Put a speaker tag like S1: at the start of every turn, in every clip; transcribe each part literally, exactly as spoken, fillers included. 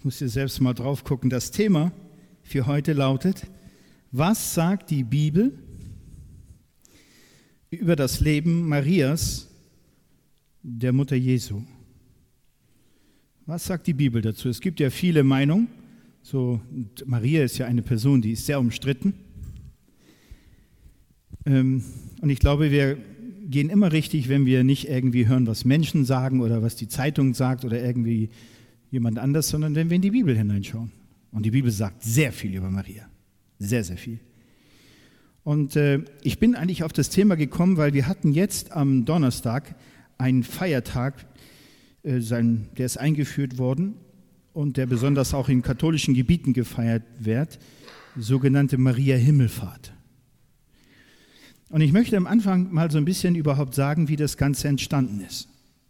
S1: Ich muss hier selbst mal drauf gucken. Das Thema für heute lautet: Was sagt die Bibel über das Leben Marias, der Mutter Jesu? Was sagt die Bibel dazu? Es gibt ja viele Meinungen. So, Maria ist ja eine Person, die ist sehr umstritten. Ähm, und ich glaube, wir gehen immer richtig, wenn wir nicht irgendwie hören, was Menschen sagen oder was die Zeitung sagt oder irgendwie jemand anders, sondern wenn wir in die Bibel hineinschauen. Und die Bibel sagt sehr viel über Maria. Sehr, sehr viel. Und äh, ich bin eigentlich auf das Thema gekommen, weil wir hatten jetzt am Donnerstag einen Feiertag, äh, sein, der ist eingeführt worden und der besonders auch in katholischen Gebieten gefeiert wird, sogenannte Maria-Himmelfahrt. Und ich möchte am Anfang mal so ein bisschen überhaupt sagen, wie das Ganze entstanden ist.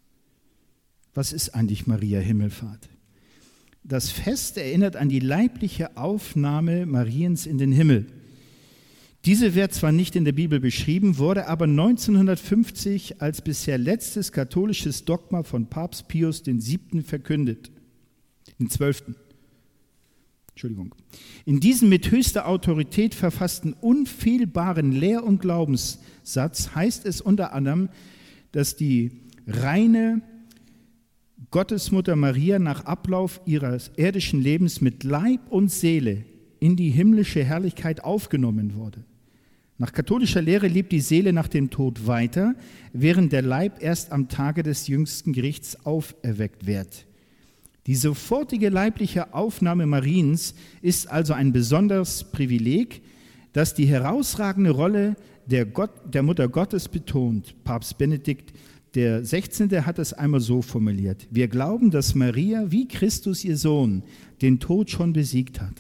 S1: Was ist eigentlich Maria-Himmelfahrt? Das Fest erinnert an die leibliche Aufnahme Mariens in den Himmel. Diese wird zwar nicht in der Bibel beschrieben, wurde aber neunzehnhundertfünfzig als bisher letztes katholisches Dogma von Papst Pius der Siebte verkündet. Den Zwölften. Entschuldigung. In diesem mit höchster Autorität verfassten unfehlbaren Lehr- und Glaubenssatz heißt es unter anderem, dass die reine Gottesmutter Maria nach Ablauf ihres irdischen Lebens mit Leib und Seele in die himmlische Herrlichkeit aufgenommen wurde. Nach katholischer Lehre lebt die Seele nach dem Tod weiter, während der Leib erst am Tage des jüngsten Gerichts auferweckt wird. Die sofortige leibliche Aufnahme Mariens ist also ein besonderes Privileg, das die herausragende Rolle der, Gott, der Mutter Gottes betont. Papst Benedikt der Sechzehnte hat es einmal so formuliert: Wir glauben, dass Maria wie Christus, ihr Sohn, den Tod schon besiegt hat.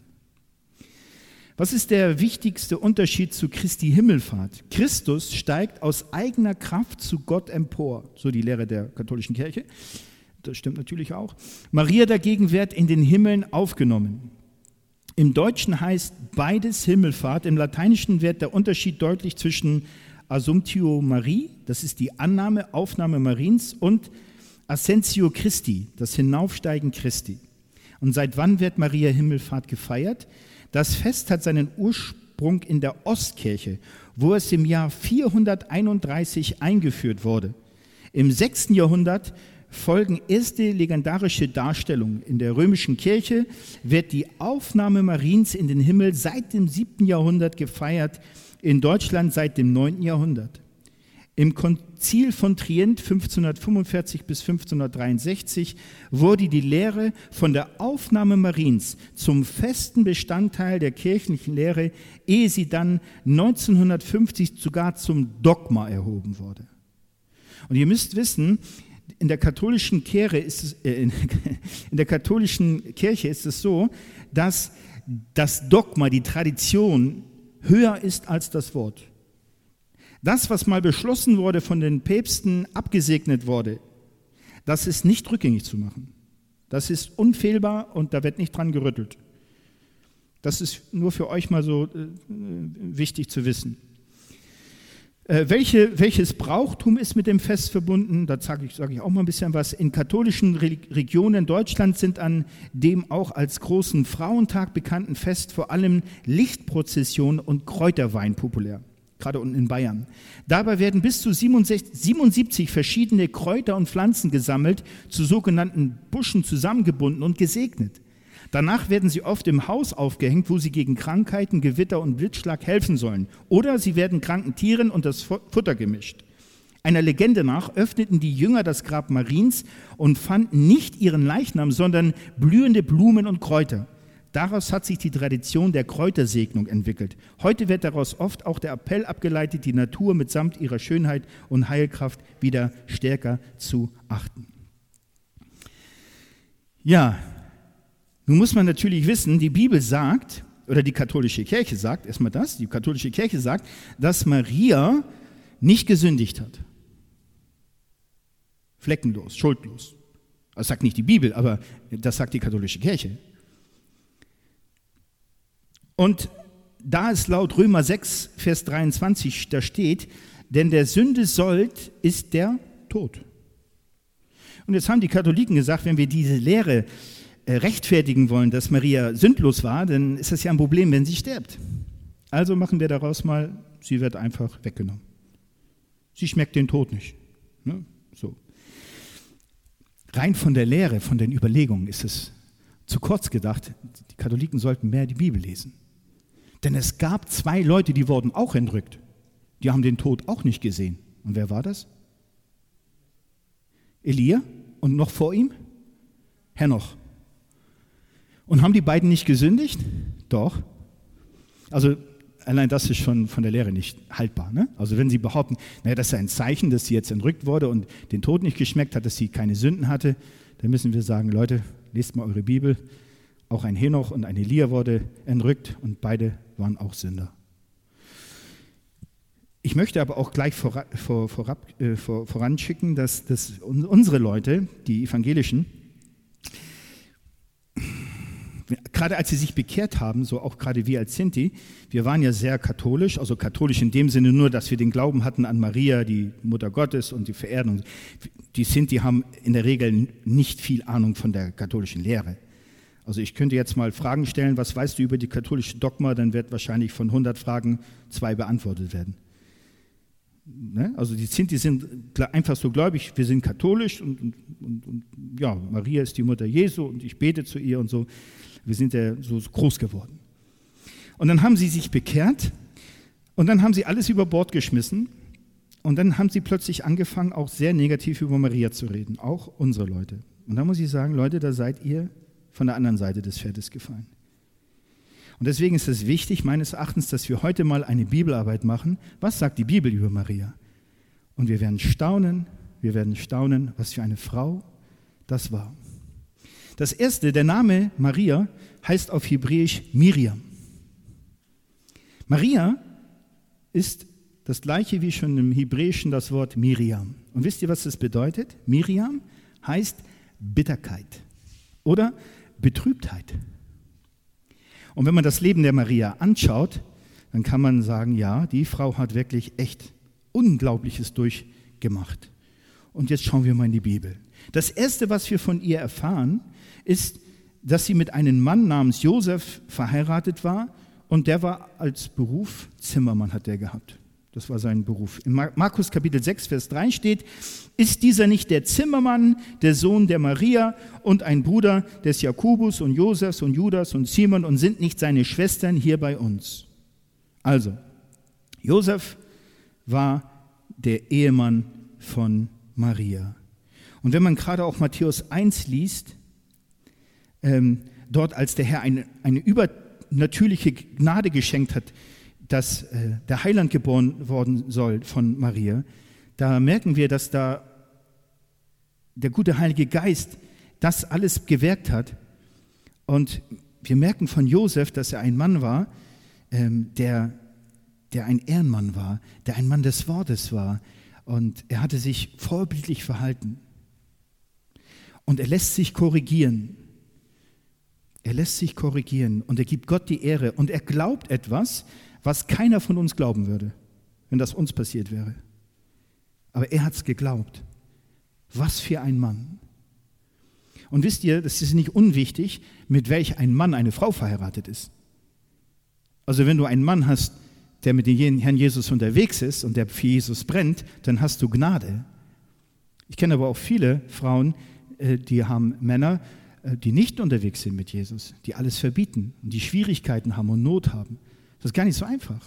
S1: Was ist der wichtigste Unterschied zu Christi Himmelfahrt? Christus steigt aus eigener Kraft zu Gott empor, so die Lehre der katholischen Kirche. Das stimmt natürlich auch. Maria dagegen wird in den Himmeln aufgenommen. Im Deutschen heißt beides Himmelfahrt. Im Lateinischen wird der Unterschied deutlich zwischen Assumptio Marii, das ist die Annahme, Aufnahme Mariens, und Ascensio Christi, das Hinaufsteigen Christi. Und seit wann wird Maria Himmelfahrt gefeiert? Das Fest hat seinen Ursprung in der Ostkirche, wo es im Jahr vierhunderteinunddreißig eingeführt wurde. Im sechsten Jahrhundert folgen erste legendarische Darstellungen. In der römischen Kirche wird die Aufnahme Mariens in den Himmel seit dem siebten Jahrhundert gefeiert, in Deutschland seit dem neunten Jahrhundert. Im Konzil von Trient fünfzehnhundertfünfundvierzig bis fünfzehnhundertdreiundsechzig wurde die Lehre von der Aufnahme Mariens zum festen Bestandteil der kirchlichen Lehre, ehe sie dann neunzehnhundertfünfzig sogar zum Dogma erhoben wurde. Und ihr müsst wissen, in der katholischen Kirche ist es, äh, in, in der katholischen Kirche ist es so, dass das Dogma, die Tradition, höher ist als das Wort. Das, was mal beschlossen wurde, von den Päpsten abgesegnet wurde, das ist nicht rückgängig zu machen. Das ist unfehlbar und da wird nicht dran gerüttelt. Das ist nur für euch mal so äh, wichtig zu wissen. Äh, welche, welches Brauchtum ist mit dem Fest verbunden? Da sage ich, sage ich auch mal ein bisschen was. In katholischen Re- Regionen Deutschlands sind an dem auch als großen Frauentag bekannten Fest vor allem Lichtprozession und Kräuterwein populär, gerade unten in Bayern. Dabei werden bis zu siebenundsechzig, siebenundsiebzig verschiedene Kräuter und Pflanzen gesammelt, zu sogenannten Buschen zusammengebunden und gesegnet. Danach werden sie oft im Haus aufgehängt, wo sie gegen Krankheiten, Gewitter und Blitzschlag helfen sollen. Oder sie werden kranken Tieren und das Futter gemischt. Einer Legende nach öffneten die Jünger das Grab Mariens und fanden nicht ihren Leichnam, sondern blühende Blumen und Kräuter. Daraus hat sich die Tradition der Kräutersegnung entwickelt. Heute wird daraus oft auch der Appell abgeleitet, die Natur mitsamt ihrer Schönheit und Heilkraft wieder stärker zu achten. Ja, nun muss man natürlich wissen, die Bibel sagt, oder die katholische Kirche sagt, erstmal das, die katholische Kirche sagt, dass Maria nicht gesündigt hat. Fleckenlos, schuldlos. Das sagt nicht die Bibel, aber das sagt die katholische Kirche. Und da es laut Römer sechs, Vers dreiundzwanzig da steht, denn der Sünde Sold ist der Tod. Und jetzt haben die Katholiken gesagt, wenn wir diese Lehre äh, rechtfertigen wollen, dass Maria sündlos war, dann ist das ja ein Problem, wenn sie stirbt. Also machen wir daraus mal, sie wird einfach weggenommen. Sie schmeckt den Tod nicht. Ne? So. Rein von der Lehre, von den Überlegungen ist es zu kurz gedacht. Die Katholiken sollten mehr die Bibel lesen. Denn es gab zwei Leute, die wurden auch entrückt. Die haben den Tod auch nicht gesehen. Und wer war das? Elia und noch vor ihm Henoch. Und haben die beiden nicht gesündigt? Doch. Also allein das ist schon von der Lehre nicht haltbar. Ne? Also wenn sie behaupten, naja, das ist ein Zeichen, dass sie jetzt entrückt wurde und den Tod nicht geschmeckt hat, dass sie keine Sünden hatte, dann müssen wir sagen, Leute, lest mal eure Bibel. Auch ein Henoch und ein Elia wurde entrückt und beide waren auch Sünder. Ich möchte aber auch gleich vor, vor, vorab, äh, vor, voranschicken, dass, dass unsere Leute, die Evangelischen, gerade als sie sich bekehrt haben, so auch gerade wir als Sinti, wir waren ja sehr katholisch, also katholisch in dem Sinne nur, dass wir den Glauben hatten an Maria, die Mutter Gottes und die Verehrung. Die Sinti haben in der Regel nicht viel Ahnung von der katholischen Lehre. Also ich könnte jetzt mal Fragen stellen, was weißt du über die katholische Dogma, dann wird wahrscheinlich von hundert Fragen zwei beantwortet werden. Ne? Also die Sinti sind einfach so gläubig, wir sind katholisch und, und, und, und ja, Maria ist die Mutter Jesu und ich bete zu ihr und so. Wir sind ja so groß geworden. Und dann haben sie sich bekehrt und dann haben sie alles über Bord geschmissen und dann haben sie plötzlich angefangen, auch sehr negativ über Maria zu reden, auch unsere Leute. Und da muss ich sagen, Leute, da seid ihr von der anderen Seite des Pferdes gefallen. Und deswegen ist es wichtig, meines Erachtens, dass wir heute mal eine Bibelarbeit machen. Was sagt die Bibel über Maria? Und wir werden staunen, wir werden staunen, was für eine Frau das war. Das erste, der Name Maria, heißt auf Hebräisch Miriam. Maria ist das gleiche wie schon im Hebräischen das Wort Miriam. Und wisst ihr, was das bedeutet? Miriam heißt Bitterkeit oder Betrübtheit. Und wenn man das Leben der Maria anschaut, dann kann man sagen, ja, die Frau hat wirklich echt Unglaubliches durchgemacht. Und jetzt schauen wir mal in die Bibel. Das Erste, was wir von ihr erfahren, ist, dass sie mit einem Mann namens Josef verheiratet war und der war als Beruf Zimmermann, hat der gehabt. Das war sein Beruf. In Markus Kapitel sechs, Vers drei steht, ist dieser nicht der Zimmermann, der Sohn der Maria und ein Bruder des Jakobus und Josefs und Judas und Simon und sind nicht seine Schwestern hier bei uns? Also, Josef war der Ehemann von Maria. Und wenn man gerade auch Matthäus eins liest, ähm, dort als der Herr eine, eine übernatürliche Gnade geschenkt hat, dass äh, der Heiland geboren worden soll von Maria, da merken wir, dass da der gute Heilige Geist das alles gewirkt hat. Und wir merken von Josef, dass er ein Mann war, ähm, der, der ein Ehrenmann war, der ein Mann des Wortes war. Und er hatte sich vorbildlich verhalten. Und er lässt sich korrigieren. Er lässt sich korrigieren und er gibt Gott die Ehre. Und er glaubt etwas, was keiner von uns glauben würde, wenn das uns passiert wäre. Aber er hat es geglaubt. Was für ein Mann. Und wisst ihr, das ist nicht unwichtig, mit welch ein Mann eine Frau verheiratet ist. Also wenn du einen Mann hast, der mit dem Herrn Jesus unterwegs ist und der für Jesus brennt, dann hast du Gnade. Ich kenne aber auch viele Frauen, die haben Männer, die nicht unterwegs sind mit Jesus, die alles verbieten und die Schwierigkeiten haben und Not haben. Das ist gar nicht so einfach.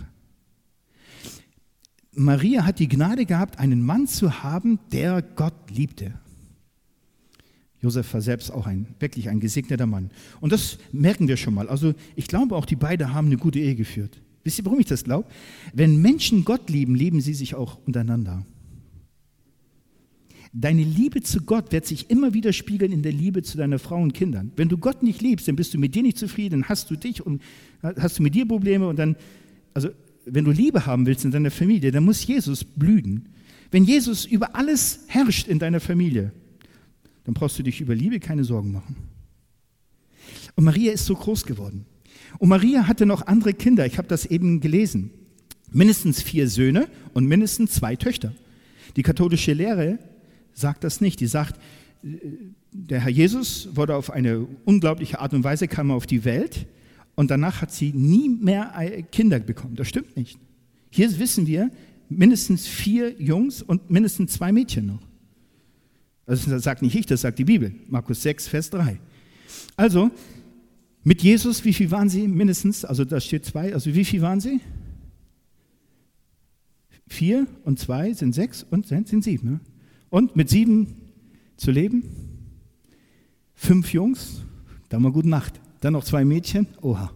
S1: Maria hat die Gnade gehabt, einen Mann zu haben, der Gott liebte. Josef war selbst auch ein, wirklich ein gesegneter Mann. Und das merken wir schon mal. Also ich glaube auch, die beiden haben eine gute Ehe geführt. Wisst ihr, warum ich das glaube? Wenn Menschen Gott lieben, lieben sie sich auch untereinander. Deine Liebe zu Gott wird sich immer wieder spiegeln in der Liebe zu deiner Frau und Kindern. Wenn du Gott nicht liebst, dann bist du mit dir nicht zufrieden, dann hast du dich und hast du mit dir Probleme und dann, also wenn du Liebe haben willst in deiner Familie, dann muss Jesus blühen. Wenn Jesus über alles herrscht in deiner Familie, dann brauchst du dich über Liebe keine Sorgen machen. Und Maria ist so groß geworden. Und Maria hatte noch andere Kinder, ich habe das eben gelesen. Mindestens vier Söhne und mindestens zwei Töchter. Die katholische Lehre sagt das nicht. Die sagt, der Herr Jesus wurde auf eine unglaubliche Art und Weise, kam er auf die Welt und danach hat sie nie mehr Kinder bekommen. Das stimmt nicht. Hier wissen wir, mindestens vier Jungs und mindestens zwei Mädchen noch. Also das sagt nicht ich, das sagt die Bibel. Markus sechs, Vers drei. Also, mit Jesus, wie viel waren sie mindestens? Also da steht zwei, also wie viel waren sie? Vier und zwei sind sechs und sind sieben. Ne? Und mit sieben zu leben? Fünf Jungs, dann mal gute Nacht. Dann noch zwei Mädchen, oha.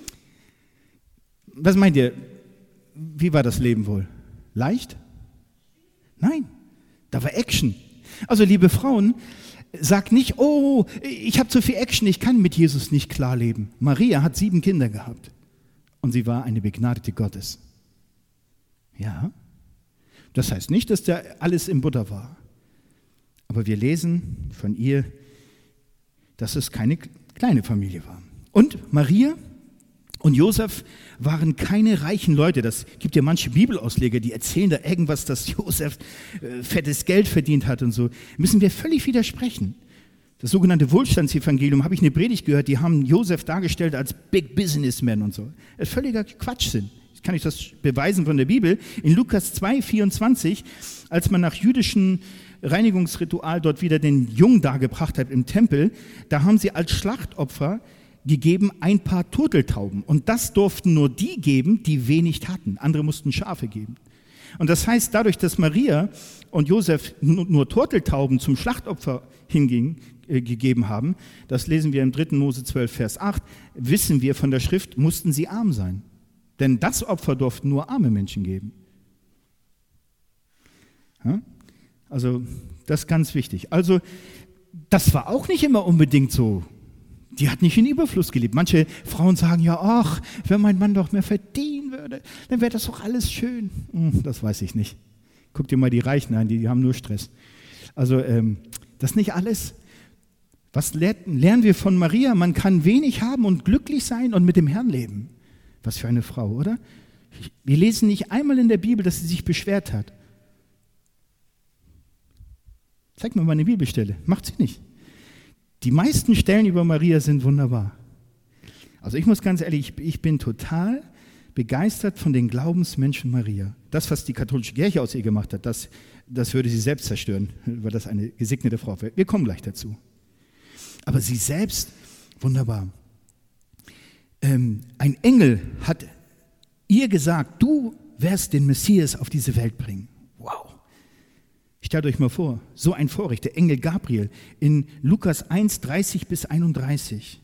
S1: Was meint ihr, wie war das Leben wohl? Leicht? Nein, da war Action. Also liebe Frauen, sagt nicht, oh, ich habe zu viel Action, ich kann mit Jesus nicht klar leben. Maria hat sieben Kinder gehabt und sie war eine Begnadete Gottes. Ja, das heißt nicht, dass da alles in Butter war. Aber wir lesen von ihr, dass es keine kleine Familie war. Und Maria und Josef waren keine reichen Leute. Das gibt ja manche Bibelausleger, die erzählen da irgendwas, dass Josef äh, fettes Geld verdient hat und so. Müssen wir völlig widersprechen. Das sogenannte Wohlstandsevangelium, habe ich eine Predigt gehört, die haben Josef dargestellt als Big Businessman und so. Das ist völliger Quatschsinn. Ich kann euch das beweisen von der Bibel. In Lukas zwei, vierundzwanzig, als man nach jüdischen Reinigungsritual dort wieder den Jungen dargebracht hat im Tempel, da haben sie als Schlachtopfer gegeben ein paar Turteltauben. Und das durften nur die geben, die wenig hatten. Andere mussten Schafe geben. Und das heißt, dadurch, dass Maria und Josef nur, nur Turteltauben zum Schlachtopfer hingingen, äh, gegeben haben, das lesen wir im dritten Mose zwölf, Vers acht, wissen wir von der Schrift, mussten sie arm sein. Denn das Opfer durften nur arme Menschen geben. Ja? Also, das ist ganz wichtig. Also, das war auch nicht immer unbedingt so. Die hat nicht in Überfluss gelebt. Manche Frauen sagen ja, ach, wenn mein Mann doch mehr verdienen würde, dann wäre das doch alles schön. Hm, das weiß ich nicht. Guck dir mal die Reichen an, die, die haben nur Stress. Also, ähm, das ist nicht alles. Was lernen wir von Maria? Man kann wenig haben und glücklich sein und mit dem Herrn leben. Was für eine Frau, oder? Wir lesen nicht einmal in der Bibel, dass sie sich beschwert hat. Zeig mir mal eine Bibelstelle. Macht sie nicht. Die meisten Stellen über Maria sind wunderbar. Also ich muss ganz ehrlich, ich, ich bin total begeistert von den Glaubensmenschen Maria. Das, was die katholische Kirche aus ihr gemacht hat, das, das würde sie selbst zerstören, weil das eine gesegnete Frau wäre. Wir kommen gleich dazu. Aber sie selbst, wunderbar. Ähm, ein Engel hat ihr gesagt, du wirst den Messias auf diese Welt bringen. Wow. Stellt euch mal vor, so ein Vorrecht, der Engel Gabriel in Lukas eins, dreißig bis einunddreißig.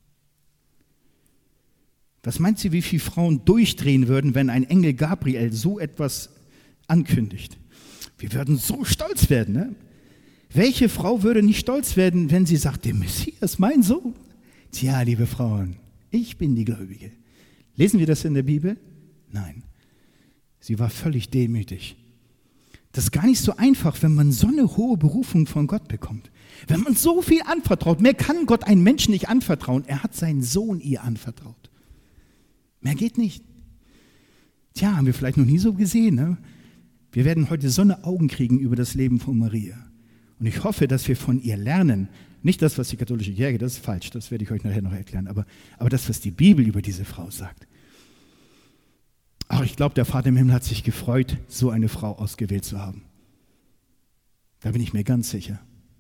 S1: Was meint sie, wie viele Frauen durchdrehen würden, wenn ein Engel Gabriel so etwas ankündigt? Wir würden so stolz werden. Ne? Welche Frau würde nicht stolz werden, wenn sie sagt, der Messias, mein Sohn? Tja, liebe Frauen, ich bin die Gläubige. Lesen wir das in der Bibel? Nein. Sie war völlig demütig. Das ist gar nicht so einfach, wenn man so eine hohe Berufung von Gott bekommt. Wenn man so viel anvertraut. Mehr kann Gott einem Menschen nicht anvertrauen. Er hat seinen Sohn ihr anvertraut. Mehr geht nicht. Tja, haben wir vielleicht noch nie so gesehen. Ne? Wir werden heute so eine Augen kriegen über das Leben von Maria. Und ich hoffe, dass wir von ihr lernen. Nicht das, was die katholische Kirche, das ist falsch, das werde ich euch nachher noch erklären. Aber, aber das, was die Bibel über diese Frau sagt. Ach, ich glaube, der Vater im Himmel hat sich gefreut, so eine Frau ausgewählt zu haben. Da bin ich mir ganz sicher.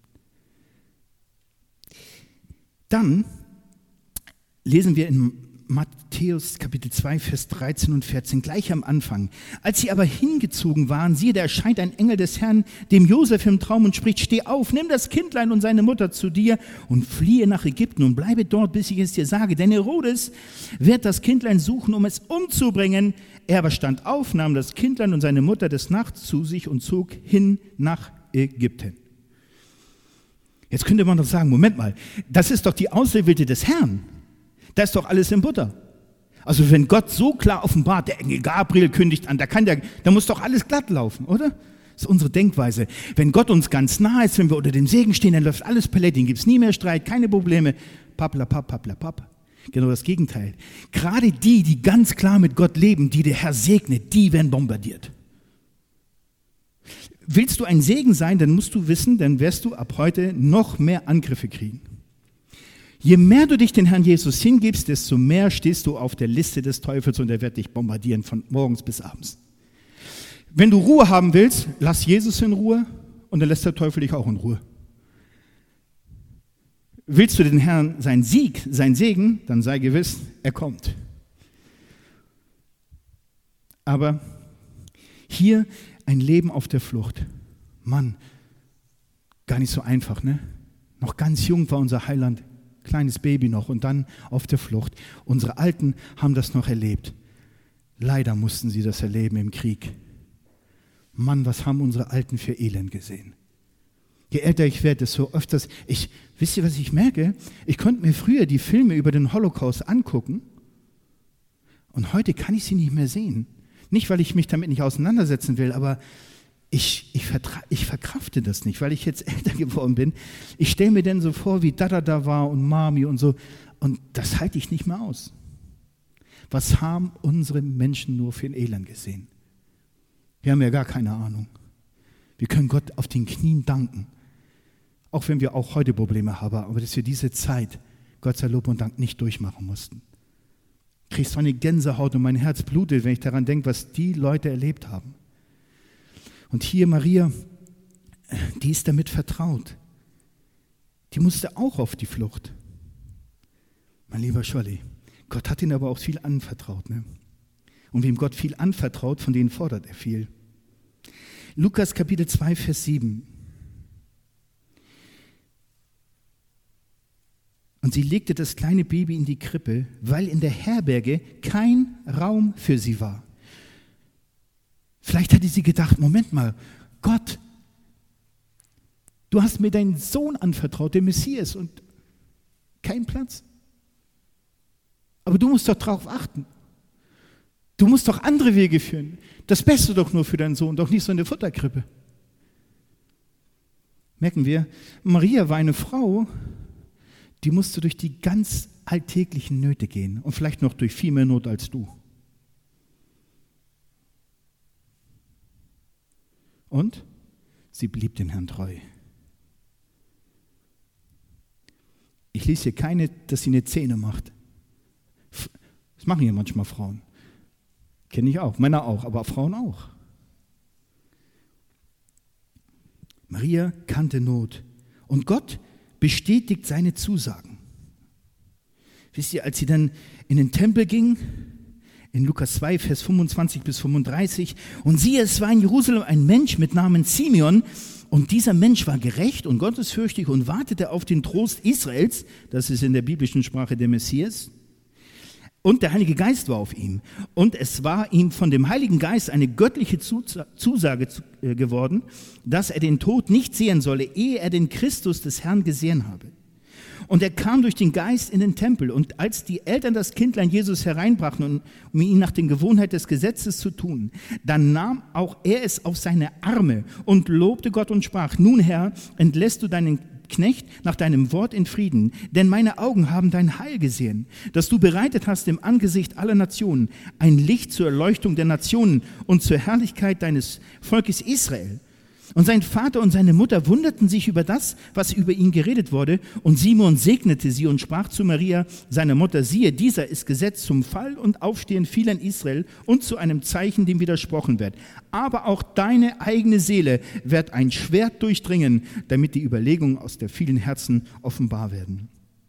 S1: Dann lesen wir in Matthäus Kapitel zwei, Vers dreizehn und vierzehn, gleich am Anfang. Als sie aber hingezogen waren, siehe, da erscheint ein Engel des Herrn dem Josef im Traum und spricht, steh auf, nimm das Kindlein und seine Mutter zu dir und fliehe nach Ägypten und bleibe dort, bis ich es dir sage. Denn Herodes wird das Kindlein suchen, um es umzubringen. Er aber stand auf, nahm das Kindlein und seine Mutter des Nachts zu sich und zog hin nach Ägypten. Jetzt könnte man doch sagen, Moment mal, das ist doch die Auserwählte des Herrn. Da ist doch alles in Butter. Also wenn Gott so klar offenbart, der Engel Gabriel kündigt an, da, kann der, da muss doch alles glatt laufen, oder? Das ist unsere Denkweise. Wenn Gott uns ganz nah ist, wenn wir unter dem Segen stehen, dann läuft alles Paletti, dann gibt es nie mehr Streit, keine Probleme. Papplapapp, papplapapp. Genau das Gegenteil. Gerade die, die ganz klar mit Gott leben, die der Herr segnet, die werden bombardiert. Willst du ein Segen sein, dann musst du wissen, dann wirst du ab heute noch mehr Angriffe kriegen. Je mehr du dich den Herrn Jesus hingibst, desto mehr stehst du auf der Liste des Teufels und er wird dich bombardieren von morgens bis abends. Wenn du Ruhe haben willst, lass Jesus in Ruhe und dann lässt der Teufel dich auch in Ruhe. Willst du den Herrn seinen Sieg, seinen Segen, dann sei gewiss, er kommt. Aber hier ein Leben auf der Flucht. Mann, gar nicht so einfach, ne? Noch ganz jung war unser Heiland, kleines Baby noch und dann auf der Flucht. Unsere Alten haben das noch erlebt. Leider mussten sie das erleben im Krieg. Mann, was haben unsere Alten für Elend gesehen. Je älter ich werde, desto öfters, ich, wisst ihr, was ich merke? Ich konnte mir früher die Filme über den Holocaust angucken und heute kann ich sie nicht mehr sehen. Nicht, weil ich mich damit nicht auseinandersetzen will, aber ich, ich, vertra- ich verkrafte das nicht, weil ich jetzt älter geworden bin. Ich stelle mir dann so vor, wie Dada da war und Mami und so. Und das halte ich nicht mehr aus. Was haben unsere Menschen nur für ein Elend gesehen? Wir haben ja gar keine Ahnung. Wir können Gott auf den Knien danken. Auch wenn wir auch heute Probleme haben, aber dass wir diese Zeit, Gott sei Lob und Dank, nicht durchmachen mussten. Ich kriege so eine Gänsehaut und mein Herz blutet, wenn ich daran denke, was die Leute erlebt haben. Und hier Maria, die ist damit vertraut. Die musste auch auf die Flucht. Mein lieber Scholli, Gott hat ihnen aber auch viel anvertraut. Ne? Und wem Gott viel anvertraut, von denen fordert er viel. Lukas Kapitel zwei, Vers sieben. Und sie legte das kleine Baby in die Krippe, weil in der Herberge kein Raum für sie war. Vielleicht hatte sie gedacht, Moment mal, Gott, du hast mir deinen Sohn anvertraut, den Messias, und kein Platz. Aber du musst doch darauf achten. Du musst doch andere Wege führen. Das Beste doch nur für deinen Sohn, doch nicht so eine Futterkrippe. Merken wir, Maria war eine Frau, die musste durch die ganz alltäglichen Nöte gehen und vielleicht noch durch viel mehr Not als du. Und sie blieb dem Herrn treu. Ich lese hier keine, dass sie eine Szene macht. Das machen hier manchmal Frauen. Kenne ich auch, Männer auch, aber Frauen auch. Maria kannte Not und Gott bestätigt seine Zusagen. Wisst ihr, als sie dann in den Tempel ging, in Lukas zwei, Vers fünfundzwanzig bis fünfunddreißig, und siehe, es war in Jerusalem ein Mensch mit Namen Simeon, und dieser Mensch war gerecht und gottesfürchtig und wartete auf den Trost Israels, das ist in der biblischen Sprache der Messias, und der Heilige Geist war auf ihm. Und es war ihm von dem Heiligen Geist eine göttliche Zusage geworden, dass er den Tod nicht sehen solle, ehe er den Christus des Herrn gesehen habe. Und er kam durch den Geist in den Tempel. Und als die Eltern das Kindlein Jesus hereinbrachten, um ihn nach den Gewohnheiten des Gesetzes zu tun, dann nahm auch er es auf seine Arme und lobte Gott und sprach: Nun, Herr, entlässt du deinen Knecht nach deinem Wort in Frieden, denn meine Augen haben dein Heil gesehen, das du bereitet hast im Angesicht aller Nationen, ein Licht zur Erleuchtung der Nationen und zur Herrlichkeit deines Volkes Israel. Und sein Vater und seine Mutter wunderten sich über das, was über ihn geredet wurde, und Simon segnete sie und sprach zu Maria, seiner Mutter: Siehe, dieser ist gesetzt zum Fall und Aufstehen vieler in Israel und zu einem Zeichen, dem widersprochen wird. Aber auch deine eigene Seele wird ein Schwert durchdringen, damit die Überlegungen aus der vielen Herzen offenbar werden.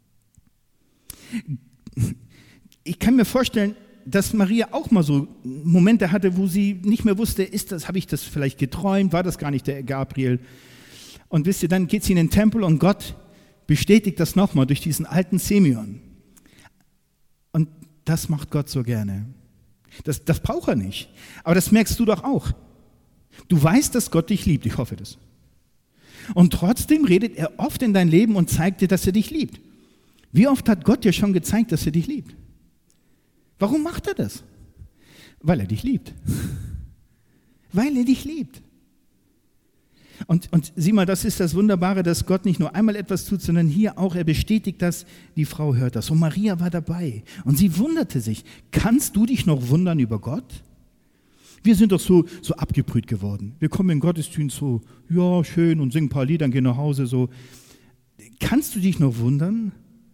S1: Ich kann mir vorstellen, dass Maria auch mal so Momente hatte, wo sie nicht mehr wusste, ist das, habe ich das vielleicht geträumt, war das gar nicht der Gabriel? Und wisst ihr, dann geht sie in den Tempel und Gott bestätigt das nochmal durch diesen alten Simeon. Und das macht Gott so gerne. Das, das braucht er nicht. Aber das merkst du doch auch. Du weißt, dass Gott dich liebt, ich hoffe das. Und trotzdem redet er oft in dein Leben und zeigt dir, dass er dich liebt. Wie oft hat Gott dir schon gezeigt, dass er dich liebt? Warum macht er das? Weil er dich liebt. Weil er dich liebt. Und, und sieh mal, das ist das Wunderbare, dass Gott nicht nur einmal etwas tut, sondern hier auch, er bestätigt das, die Frau hört das. Und Maria war dabei und sie wunderte sich. Kannst du dich noch wundern über Gott? Wir sind doch so, so abgebrüht geworden. Wir kommen in den Gottesdienst so, ja, schön und singen ein paar Lieder und gehen nach Hause so. Kannst du dich noch wundern?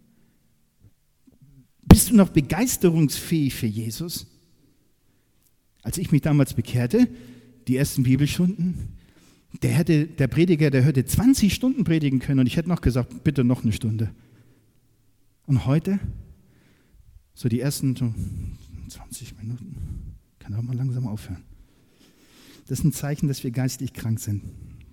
S1: Bist du noch begeisterungsfähig für Jesus? Als ich mich damals bekehrte, die ersten Bibelstunden, der, hätte, der Prediger, der hätte zwanzig Stunden predigen können und ich hätte noch gesagt, bitte noch eine Stunde. Und heute, so die ersten so zwanzig Minuten, kann auch mal langsam aufhören. Das ist ein Zeichen, dass wir geistlich krank sind.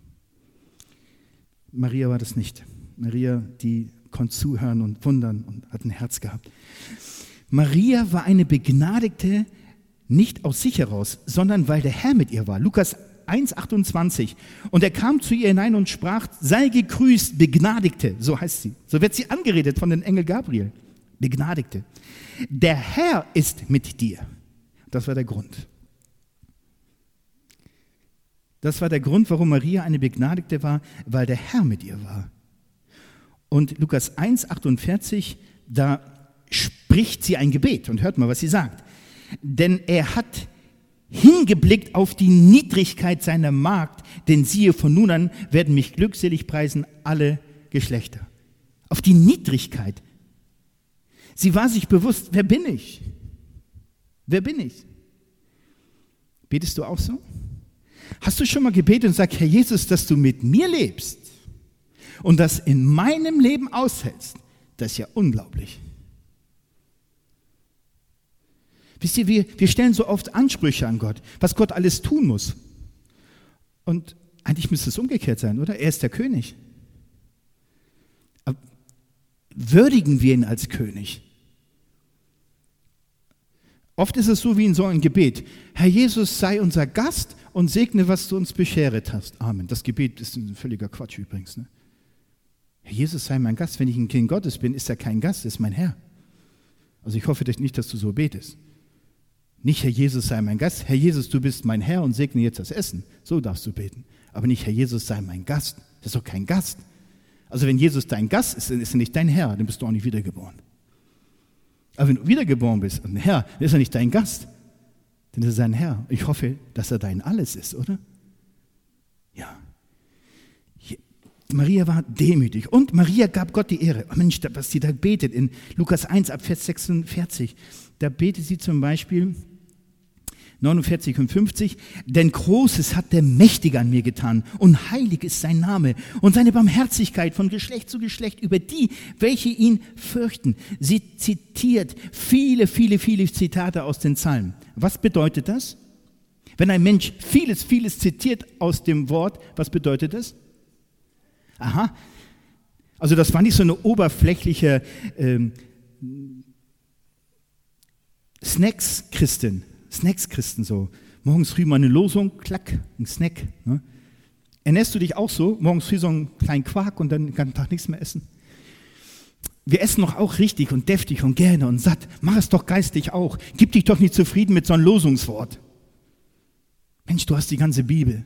S1: Maria war das nicht. Maria, die konnte zuhören und wundern und hat ein Herz gehabt. Maria war eine Begnadigte, nicht aus sich heraus, sondern weil der Herr mit ihr war. Lukas eins achtundzwanzig. Und er kam zu ihr hinein und sprach, sei gegrüßt, Begnadigte, so heißt sie. So wird sie angeredet von dem Engel Gabriel. Begnadigte. Der Herr ist mit dir. Das war der Grund. Das war der Grund, warum Maria eine Begnadigte war, weil der Herr mit ihr war. Und Lukas eins achtundvierzig, da spricht sie ein Gebet. Und hört mal, was sie sagt. Denn er hat hingeblickt auf die Niedrigkeit seiner Magd, denn siehe, von nun an werden mich glückselig preisen alle Geschlechter. Auf die Niedrigkeit. Sie war sich bewusst, wer bin ich? Wer bin ich? Betest du auch so? Hast du schon mal gebetet und gesagt, Herr Jesus, dass du mit mir lebst und das in meinem Leben aushältst? Das ist ja unglaublich. Wisst ihr, wir, wir stellen so oft Ansprüche an Gott, was Gott alles tun muss. Und eigentlich müsste es umgekehrt sein, oder? Er ist der König. Aber würdigen wir ihn als König? Oft ist es so wie in so einem Gebet. Herr Jesus, sei unser Gast und segne, was du uns bescheret hast. Amen. Das Gebet ist ein völliger Quatsch übrigens. Ne? Herr Jesus, sei mein Gast. Wenn ich ein Kind Gottes bin, ist er kein Gast, ist mein Herr. Also ich hoffe nicht, dass du so betest. Nicht, Herr Jesus, sei mein Gast. Herr Jesus, du bist mein Herr und segne jetzt das Essen. So darfst du beten. Aber nicht, Herr Jesus, sei mein Gast. Das ist doch kein Gast. Also wenn Jesus dein Gast ist, dann ist er nicht dein Herr, dann bist du auch nicht wiedergeboren. Aber wenn du wiedergeboren bist und ein Herr, dann ist er nicht dein Gast, dann ist er sein Herr. Ich hoffe, dass er dein Alles ist, oder? Ja. Hier. Maria war demütig und Maria gab Gott die Ehre. Oh Mensch, was sie da betet in Lukas eins ab Vers sechsundvierzig, da betet sie zum Beispiel neunundvierzig und fünfzig, denn Großes hat der Mächtige an mir getan und heilig ist sein Name und seine Barmherzigkeit von Geschlecht zu Geschlecht über die, welche ihn fürchten. Sie zitiert viele, viele, viele Zitate aus den Psalmen. Was bedeutet das? Wenn ein Mensch vieles, vieles zitiert aus dem Wort, was bedeutet das? Aha, also das war nicht so eine oberflächliche ähm, Snacks-Christin, Snacks-Christen so. Morgens früh mal eine Losung, klack, ein Snack. Ne? Ernährst du dich auch so? Morgens früh so einen kleinen Quark und dann den ganzen Tag nichts mehr essen? Wir essen doch auch richtig und deftig und gerne und satt. Mach es doch geistig auch. Gib dich doch nicht zufrieden mit so einem Losungswort. Mensch, du hast die ganze Bibel.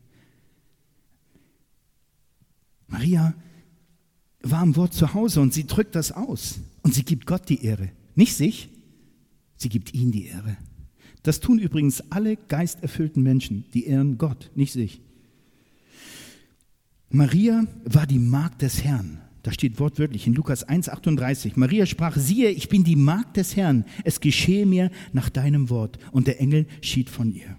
S1: Maria war am Wort zu Hause und sie drückt das aus. Und sie gibt Gott die Ehre. Nicht sich, sie gibt ihm die Ehre. Das tun übrigens alle geisterfüllten Menschen, die ehren Gott, nicht sich. Maria war die Magd des Herrn. Da steht wortwörtlich in Lukas eins achtunddreißig. Maria sprach, siehe, ich bin die Magd des Herrn. Es geschehe mir nach deinem Wort. Und der Engel schied von ihr.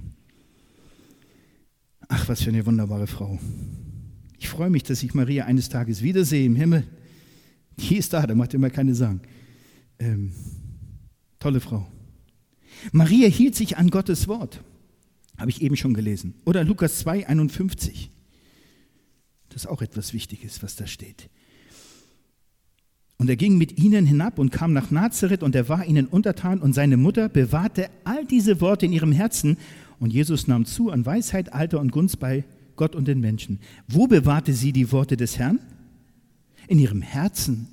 S1: Ach, was für eine wunderbare Frau. Ich freue mich, dass ich Maria eines Tages wiedersehe im Himmel. Die ist da, da macht ihr mal keine Sorgen. Ähm, tolle Frau. Maria hielt sich an Gottes Wort. Habe ich eben schon gelesen. Oder Lukas zwei einundfünfzig. Das ist auch etwas Wichtiges, was da steht. Und er ging mit ihnen hinab und kam nach Nazareth und er war ihnen untertan und seine Mutter bewahrte all diese Worte in ihrem Herzen und Jesus nahm zu an Weisheit, Alter und Gunst bei Gott und den Menschen. Wo bewahrte sie die Worte des Herrn? In ihrem Herzen.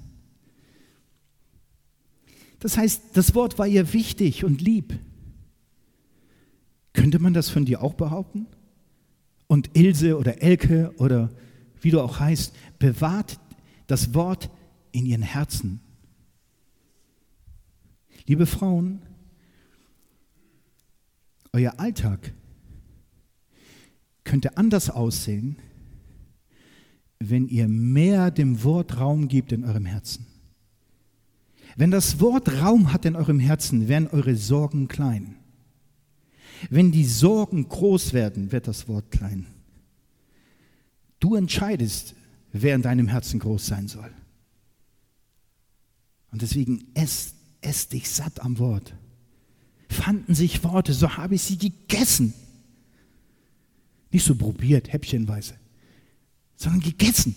S1: Das heißt, das Wort war ihr wichtig und lieb. Könnte man das von dir auch behaupten? Und Ilse oder Elke oder wie du auch heißt, bewahrt das Wort in ihren Herzen. Liebe Frauen, euer Alltag könnte anders aussehen, wenn ihr mehr dem Wort Raum gebt in eurem Herzen. Wenn das Wort Raum hat in eurem Herzen, werden eure Sorgen klein. Wenn die Sorgen groß werden, wird das Wort klein. Du entscheidest, wer in deinem Herzen groß sein soll. Und deswegen ess, ess dich satt am Wort. Fanden sich Worte, so habe ich sie gegessen. Nicht so probiert, häppchenweise, sondern gegessen.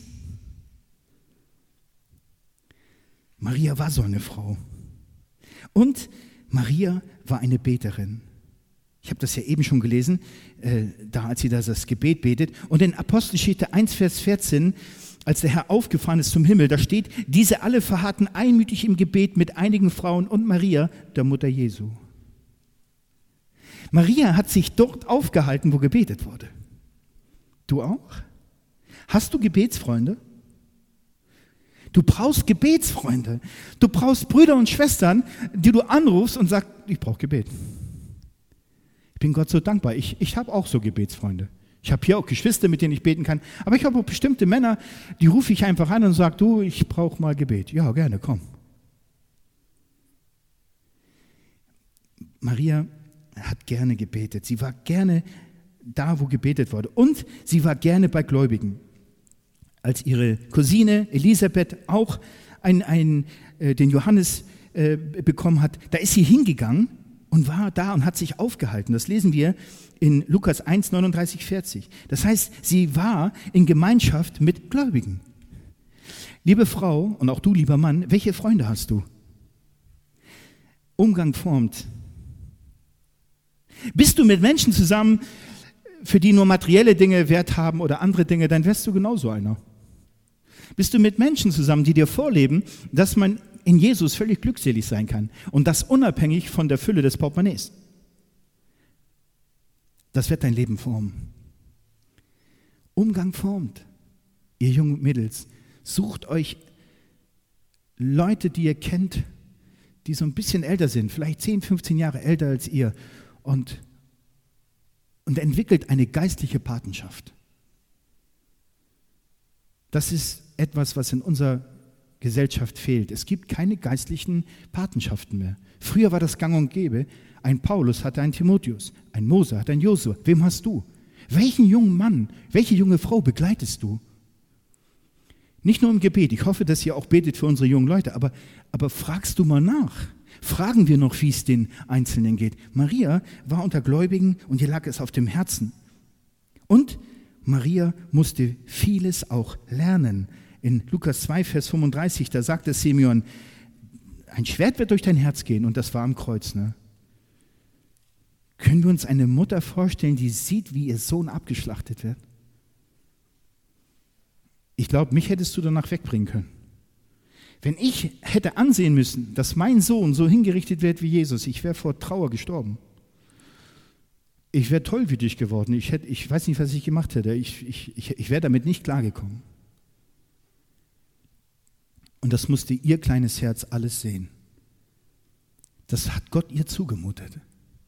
S1: Maria war so eine Frau. Und Maria war eine Beterin. Ich habe das ja eben schon gelesen, äh, da als sie das, das Gebet betet. Und in Apostelgeschichte eins, Vers vierzehn, als der Herr aufgefahren ist zum Himmel, da steht, diese alle verharrten einmütig im Gebet mit einigen Frauen und Maria, der Mutter Jesu. Maria hat sich dort aufgehalten, wo gebetet wurde. Du auch? Hast du Gebetsfreunde? Du brauchst Gebetsfreunde. Du brauchst Brüder und Schwestern, die du anrufst und sagst, ich brauche Gebet. Ich bin Gott so dankbar. Ich, ich habe auch so Gebetsfreunde. Ich habe hier auch Geschwister, mit denen ich beten kann. Aber ich habe auch bestimmte Männer, die rufe ich einfach an und sage, du, ich brauche mal Gebet. Ja, gerne, komm. Maria hat gerne gebetet. Sie war gerne da, wo gebetet wurde. Und sie war gerne bei Gläubigen. Als ihre Cousine Elisabeth auch ein, ein, äh, den Johannes äh, bekommen hat, da ist sie hingegangen und war da und hat sich aufgehalten. Das lesen wir in Lukas eins, neununddreißig, vierzig. Das heißt, sie war in Gemeinschaft mit Gläubigen. Liebe Frau und auch du, lieber Mann, welche Freunde hast du? Umgang formt. Bist du mit Menschen zusammen, für die nur materielle Dinge Wert haben oder andere Dinge, dann wärst du genauso einer. Bist du mit Menschen zusammen, die dir vorleben, dass man in Jesus völlig glückselig sein kann und das unabhängig von der Fülle des Portemonnaies. Das wird dein Leben formen. Umgang formt. Ihr jungen Mädels, sucht euch Leute, die ihr kennt, die so ein bisschen älter sind, vielleicht zehn, fünfzehn Jahre älter als ihr und, und entwickelt eine geistliche Patenschaft. Das ist etwas, was in unserer Gesellschaft fehlt. Es gibt keine geistlichen Patenschaften mehr. Früher war das gang und gäbe. Ein Paulus hatte einen Timotheus, ein Mose hat einen Josua. Wem hast du? Welchen jungen Mann, welche junge Frau begleitest du? Nicht nur im Gebet. Ich hoffe, dass ihr auch betet für unsere jungen Leute, aber, aber fragst du mal nach. Fragen wir noch, wie es den Einzelnen geht. Maria war unter Gläubigen und ihr lag es auf dem Herzen. Und Maria musste vieles auch lernen. In Lukas zwei, Vers fünfunddreißig, da sagte Simeon, ein Schwert wird durch dein Herz gehen, und das war am Kreuz. Ne? Können wir uns eine Mutter vorstellen, die sieht, wie ihr Sohn abgeschlachtet wird? Ich glaube, mich hättest du danach wegbringen können. Wenn ich hätte ansehen müssen, dass mein Sohn so hingerichtet wird wie Jesus, ich wäre vor Trauer gestorben. Ich wäre tollwütig geworden. Ich, hätte, ich weiß nicht, was ich gemacht hätte. Ich, ich, ich, ich wäre damit nicht klargekommen. Und das musste ihr kleines Herz alles sehen. Das hat Gott ihr zugemutet.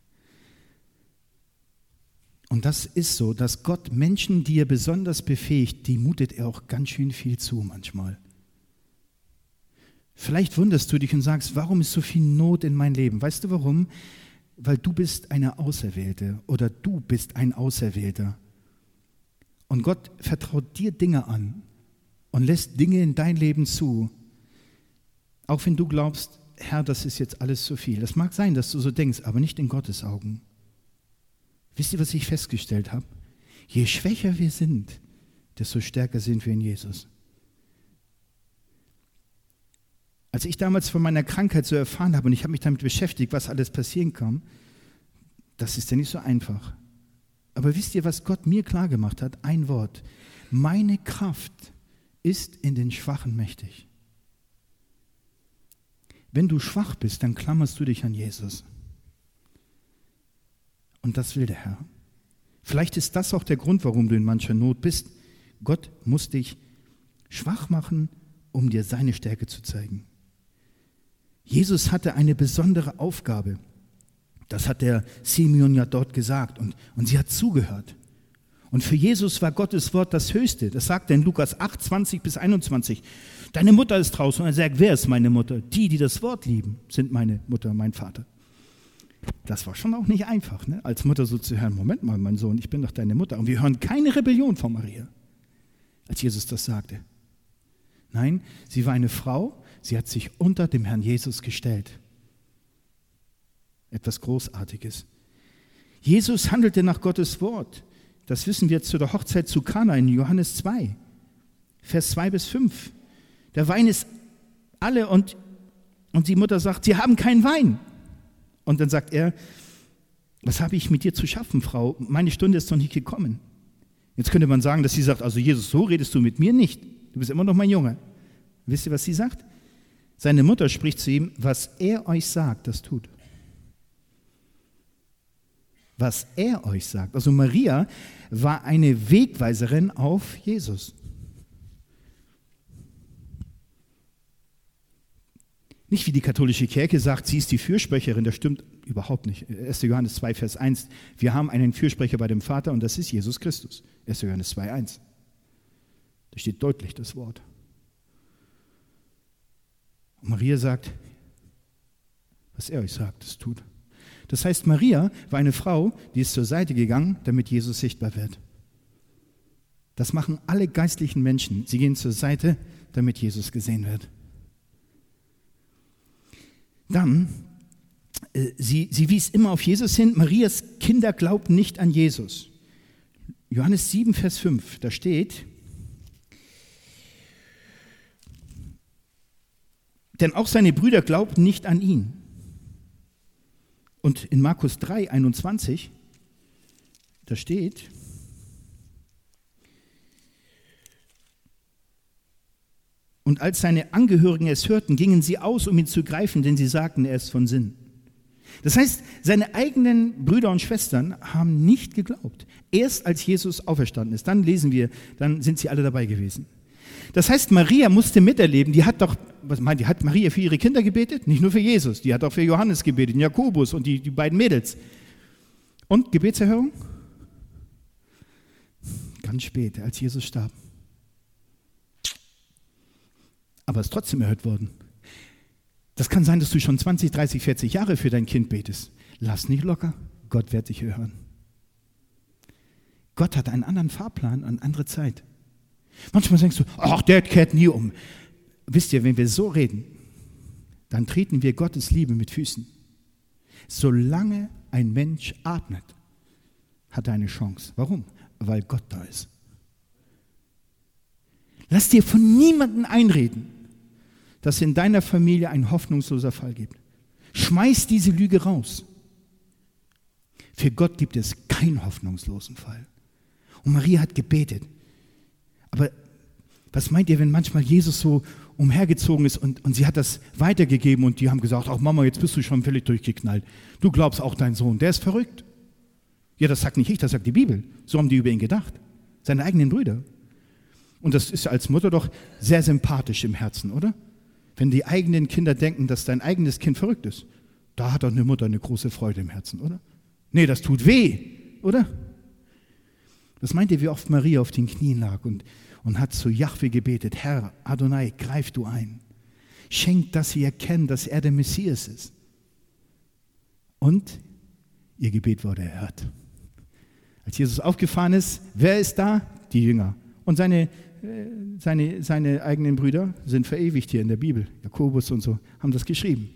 S1: Und das ist so, dass Gott Menschen, die er besonders befähigt, die mutet er auch ganz schön viel zu manchmal. Vielleicht wunderst du dich und sagst, warum ist so viel Not in meinem Leben? Weißt du warum? Weil du bist eine Auserwählte oder du bist ein Auserwählter. Und Gott vertraut dir Dinge an und lässt Dinge in dein Leben zu. Auch wenn du glaubst, Herr, das ist jetzt alles zu viel. Das mag sein, dass du so denkst, aber nicht in Gottes Augen. Wisst ihr, was ich festgestellt habe? Je schwächer wir sind, desto stärker sind wir in Jesus. Als ich damals von meiner Krankheit so erfahren habe und ich habe mich damit beschäftigt, was alles passieren kann, das ist ja nicht so einfach. Aber wisst ihr, was Gott mir klar gemacht hat? Ein Wort. Meine Kraft ist in den Schwachen mächtig. Wenn du schwach bist, dann klammerst du dich an Jesus. Und das will der Herr. Vielleicht ist das auch der Grund, warum du in mancher Not bist. Gott muss dich schwach machen, um dir seine Stärke zu zeigen. Jesus hatte eine besondere Aufgabe. Das hat der Simeon ja dort gesagt und, und sie hat zugehört. Und für Jesus war Gottes Wort das Höchste. Das sagt er in Lukas acht, zwanzig bis einundzwanzig. Deine Mutter ist draußen. Und er sagt, wer ist meine Mutter? Die, die das Wort lieben, sind meine Mutter und mein Vater. Das war schon auch nicht einfach, ne? Als Mutter so zu hören, Moment mal, mein Sohn, ich bin doch deine Mutter. Und wir hören keine Rebellion von Maria, als Jesus das sagte. Nein, sie war eine Frau, sie hat sich unter dem Herrn Jesus gestellt. Etwas Großartiges. Jesus handelte nach Gottes Wort. Das wissen wir zu der Hochzeit zu Kana in Johannes zwei, Vers zwei bis fünf. Der Wein ist alle und, und die Mutter sagt, sie haben keinen Wein. Und dann sagt er, was habe ich mit dir zu schaffen, Frau? Meine Stunde ist noch nicht gekommen. Jetzt könnte man sagen, dass sie sagt, also Jesus, so redest du mit mir nicht. Du bist immer noch mein Junge. Wisst ihr, was sie sagt? Seine Mutter spricht zu ihm, was er euch sagt, das tut. Was er euch sagt. Also Maria war eine Wegweiserin auf Jesus. Nicht wie die katholische Kirche sagt, sie ist die Fürsprecherin, das stimmt überhaupt nicht. erster Johannes zwei, Vers eins, wir haben einen Fürsprecher bei dem Vater und das ist Jesus Christus. erster Johannes zwei, eins. Da steht deutlich das Wort. Und Maria sagt, was er euch sagt, das tut. Das heißt, Maria war eine Frau, die ist zur Seite gegangen, damit Jesus sichtbar wird. Das machen alle geistlichen Menschen. Sie gehen zur Seite, damit Jesus gesehen wird. Dann, äh, sie, sie wies immer auf Jesus hin. Marias Kinder glaubten nicht an Jesus. Johannes sieben, Vers fünf, da steht, denn auch seine Brüder glaubten nicht an ihn. Und in Markus drei, einundzwanzig, da steht, und als seine Angehörigen es hörten, gingen sie aus, um ihn zu greifen, denn sie sagten, er ist von Sinn. Das heißt, seine eigenen Brüder und Schwestern haben nicht geglaubt. Erst als Jesus auferstanden ist, dann lesen wir, dann sind sie alle dabei gewesen. Das heißt, Maria musste miterleben, die hat doch, was meint, die hat Maria für ihre Kinder gebetet? Nicht nur für Jesus, die hat auch für Johannes gebetet, Jakobus und die, die beiden Mädels. Und Gebetserhörung? Ganz spät, als Jesus starb. Aber es ist trotzdem erhört worden. Das kann sein, dass du schon zwanzig, dreißig, vierzig Jahre für dein Kind betest. Lass nicht locker, Gott wird dich hören. Gott hat einen anderen Fahrplan, eine andere Zeit. Manchmal denkst du, ach, der kehrt nie um. Wisst ihr, wenn wir so reden, dann treten wir Gottes Liebe mit Füßen. Solange ein Mensch atmet, hat er eine Chance. Warum? Weil Gott da ist. Lass dir von niemandem einreden, dass es in deiner Familie ein hoffnungsloser Fall gibt. Schmeiß diese Lüge raus. Für Gott gibt es keinen hoffnungslosen Fall. Und Maria hat gebetet. Aber was meint ihr, wenn manchmal Jesus so umhergezogen ist und, und sie hat das weitergegeben und die haben gesagt, ach Mama, jetzt bist du schon völlig durchgeknallt. Du glaubst auch dein Sohn, der ist verrückt. Ja, das sagt nicht ich, das sagt die Bibel. So haben die über ihn gedacht. Seine eigenen Brüder. Und das ist als Mutter doch sehr sympathisch im Herzen, oder? Wenn die eigenen Kinder denken, dass dein eigenes Kind verrückt ist, da hat doch eine Mutter eine große Freude im Herzen, oder? Nee, das tut weh, oder? Was meint ihr, wie oft Maria auf den Knien lag und, und hat zu Jahwe gebetet, Herr Adonai, greif du ein. Schenkt, dass sie erkennen, dass er der Messias ist. Und ihr Gebet wurde erhört. Als Jesus aufgefahren ist, wer ist da? Die Jünger. Und seine, seine, seine eigenen Brüder sind verewigt hier in der Bibel. Jakobus und so haben das geschrieben.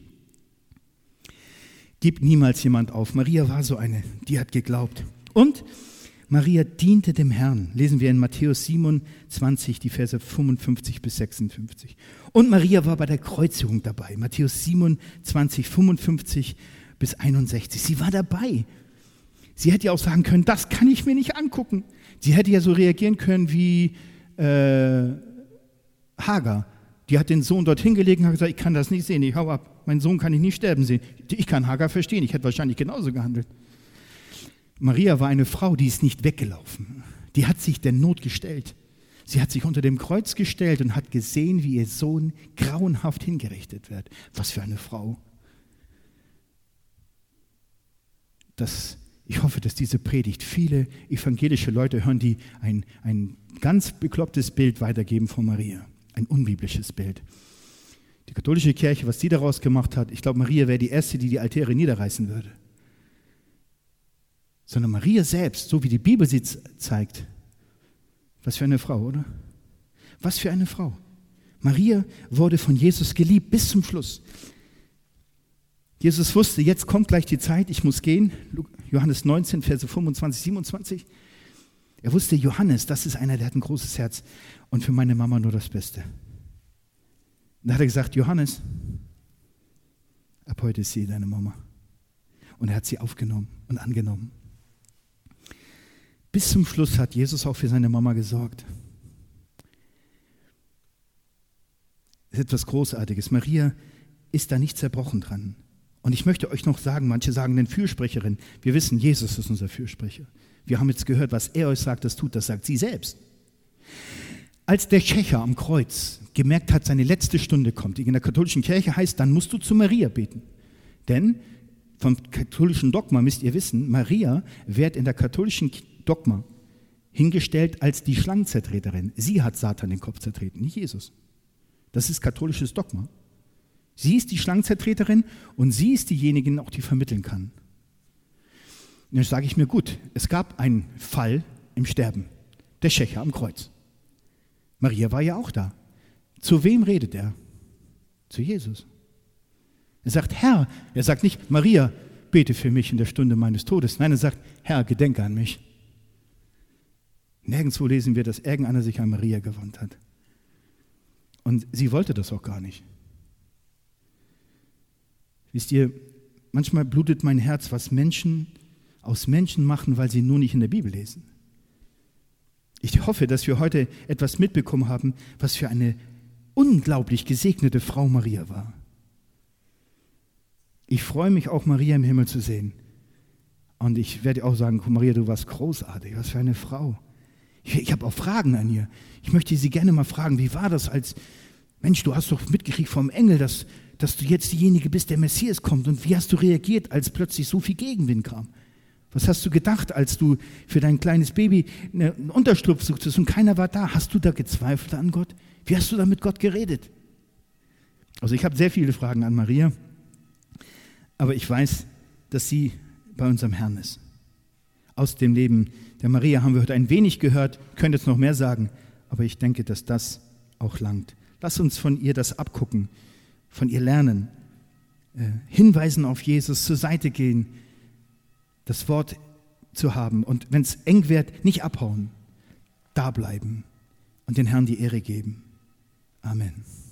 S1: Gib niemals jemand auf. Maria war so eine, die hat geglaubt. Und Maria diente dem Herrn. Lesen wir in Matthäus siebenundzwanzig, die Verse fünfundfünfzig bis sechsundfünfzig. Und Maria war bei der Kreuzigung dabei. Matthäus siebenundzwanzig, fünfundfünfzig bis einundsechzig. Sie war dabei. Sie hätte ja auch sagen können, das kann ich mir nicht angucken. Sie hätte ja so reagieren können wie äh, Hagar. Die hat den Sohn dort hingelegt und hat gesagt, ich kann das nicht sehen, ich hau ab. Mein Sohn kann ich nicht sterben sehen. Ich kann Hagar verstehen, ich hätte wahrscheinlich genauso gehandelt. Maria war eine Frau, die ist nicht weggelaufen. Die hat sich der Not gestellt. Sie hat sich unter dem Kreuz gestellt und hat gesehen, wie ihr Sohn grauenhaft hingerichtet wird. Was für eine Frau. Das ich hoffe, dass diese Predigt viele evangelische Leute hören, die ein, ein ganz beklopptes Bild weitergeben von Maria. Ein unbiblisches Bild. Die katholische Kirche, was sie daraus gemacht hat, ich glaube, Maria wäre die Erste, die die Altäre niederreißen würde. Sondern Maria selbst, so wie die Bibel sie zeigt, was für eine Frau, oder? Was für eine Frau. Maria wurde von Jesus geliebt bis zum Schluss. Jesus wusste, jetzt kommt gleich die Zeit, ich muss gehen. Johannes neunzehn, Verse fünfundzwanzig, siebenundzwanzig. Er wusste, Johannes, das ist einer, der hat ein großes Herz und für meine Mama nur das Beste. Und da hat er gesagt, Johannes, ab heute ist sie deine Mama. Und er hat sie aufgenommen und angenommen. Bis zum Schluss hat Jesus auch für seine Mama gesorgt. Das ist etwas Großartiges. Maria ist da nicht zerbrochen dran. Und ich möchte euch noch sagen, manche sagen den Fürsprecherin. Wir wissen, Jesus ist unser Fürsprecher. Wir haben jetzt gehört, was er euch sagt, das tut, das sagt sie selbst. Als der Schächer am Kreuz gemerkt hat, seine letzte Stunde kommt, die in der katholischen Kirche heißt, dann musst du zu Maria beten. Denn vom katholischen Dogma müsst ihr wissen, Maria wird in der katholischen Dogma hingestellt als die Schlangenzertreterin. Sie hat Satan den Kopf zertreten, nicht Jesus. Das ist katholisches Dogma. Sie ist die Schlangenzertreterin und sie ist diejenige, auch die vermitteln kann. Und dann sage ich mir, gut, es gab einen Fall im Sterben, der Schächer am Kreuz. Maria war ja auch da. Zu wem redet er? Zu Jesus. Er sagt, Herr, er sagt nicht, Maria, bete für mich in der Stunde meines Todes. Nein, er sagt, Herr, gedenke an mich. Nirgendwo lesen wir, dass irgendeiner sich an Maria gewandt hat. Und sie wollte das auch gar nicht. Wisst ihr, manchmal blutet mein Herz, was Menschen aus Menschen machen, weil sie nur nicht in der Bibel lesen. Ich hoffe, dass wir heute etwas mitbekommen haben, was für eine unglaublich gesegnete Frau Maria war. Ich freue mich auch, Maria im Himmel zu sehen. Und ich werde auch sagen, Maria, du warst großartig, was für eine Frau. Ich, ich habe auch Fragen an ihr. Ich möchte sie gerne mal fragen, wie war das als, Mensch, du hast doch mitgekriegt vom Engel, dass, dass du jetzt diejenige bist, der Messias kommt. Und wie hast du reagiert, als plötzlich so viel Gegenwind kam? Was hast du gedacht, als du für dein kleines Baby einen Unterschlupf suchtest und keiner war da? Hast du da gezweifelt an Gott? Wie hast du da mit Gott geredet? Also ich habe sehr viele Fragen an Maria, aber ich weiß, dass sie bei unserem Herrn ist. Aus dem Leben der Maria haben wir heute ein wenig gehört, könnt jetzt noch mehr sagen, aber ich denke, dass das auch langt. Lass uns von ihr das abgucken, von ihr lernen, äh, hinweisen auf Jesus, zur Seite gehen, das Wort zu haben und wenn es eng wird, nicht abhauen, da bleiben und den Herrn die Ehre geben. Amen.